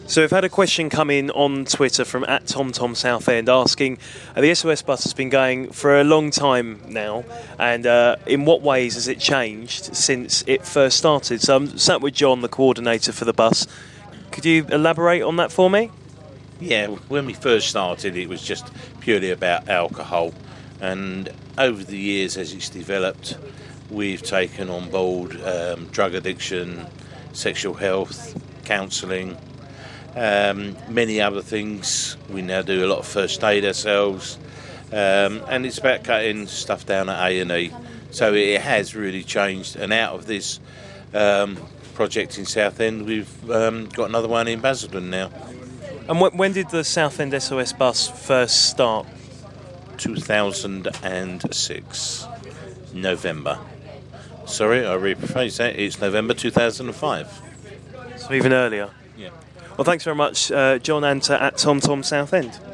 So we've had a question come in on Twitter from @TomTomSouthend asking, the SOS bus has been going for a long time now, and in what ways has it changed since it first started? So I'm sat with John, the coordinator for the bus. Could you elaborate on that for me? Yeah, when we first started it was just purely about alcohol, and over the years as it's developed we've taken on board drug addiction, sexual health, counselling, many other things. We now do a lot of first aid ourselves, and it's about cutting stuff down at A&E. So it has really changed, and out of this project in Southend we've got another one in Basildon now. And when did the Southend SOS bus first start? 2006, November. Sorry, I rephrase that. It's November 2005. So even earlier. Yeah. Well, thanks very much, John, and to @TomTomSouthend.